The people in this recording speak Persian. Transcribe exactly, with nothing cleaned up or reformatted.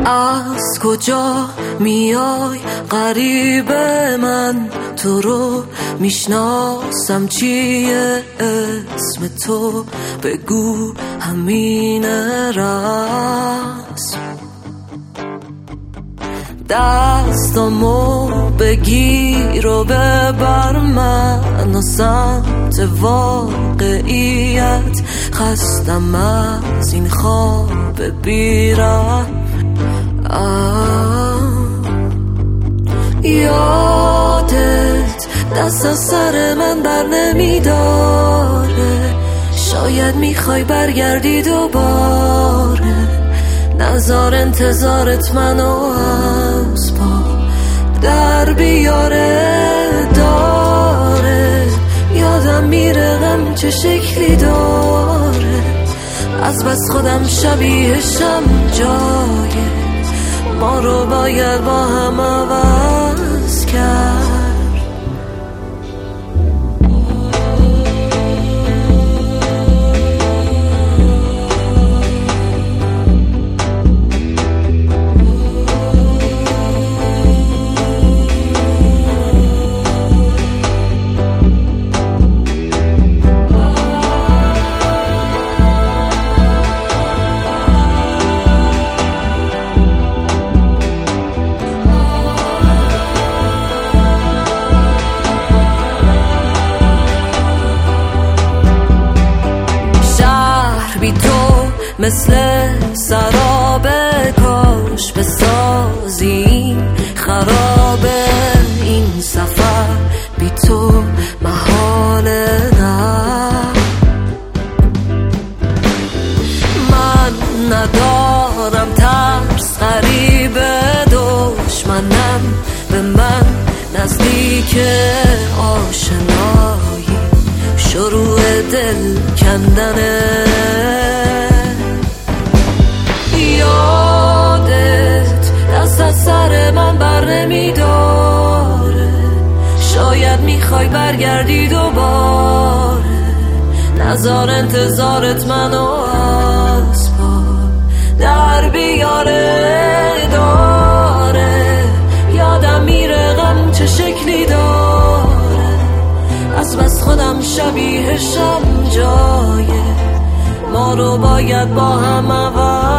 از کجا میای غریب من؟ تو رو میشناسم چیه اسم تو؟ بگو همین رسم. دستامو بگیر و ببر من و سمت واقعیت. خستم از این خواب بیرم. یادت دست از سر من بر نمیداره. شاید میخوای برگردی دوباره. نزار انتظارت منو از پا در بیاره. داره یادم میره غم چه شکلی داره. از بس خودم شبیهشم جای ما رو باید با هم عوض کرد. بی تو مثل سراب، کاش بسازی خرابه. این سفر بی تو محاله. نه من ندارم ترس، غریب دشمنم به من نزدیک. آشنایی شروع دل کندنه. یادت دست از سر من بر نمیداره. شاید میخوای برگردی دوباره. نزار انتظارت منو از پا در بیاره. داره یادم میره غم چه شکلی داره. از بس خودم شبیهشم جای ما رو باید با هم عوض